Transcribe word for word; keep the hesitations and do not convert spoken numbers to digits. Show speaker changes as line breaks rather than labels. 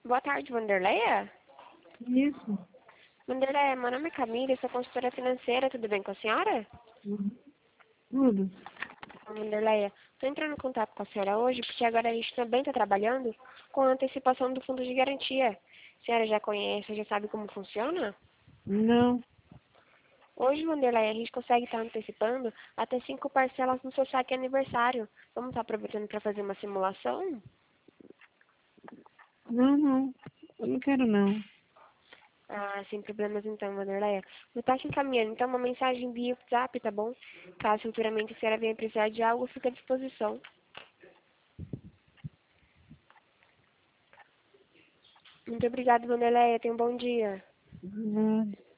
Boa tarde, Wanderleia.
Isso.
Wanderleia, meu nome é Camila, eu sou consultora financeira, tudo bem com a senhora?
Uhum. Tudo.
Wanderleia, estou entrando em contato com a senhora hoje porque agora a gente também está trabalhando com a antecipação do fundo de garantia. A senhora já conhece, já sabe como funciona?
Não.
Hoje, Wanderleia, a gente consegue estar antecipando até cinco parcelas no seu saque aniversário. Vamos estar aproveitando para fazer uma simulação?
Não, não. Eu não quero, não.
Ah, sem problemas então, Wanderleia. Vou estar te encaminhando, então, uma mensagem via WhatsApp, tá bom? Caso futuramente a senhora venha precisar de algo, fica à disposição. Muito obrigada, Wanderleia. Tenha um bom dia.
Não.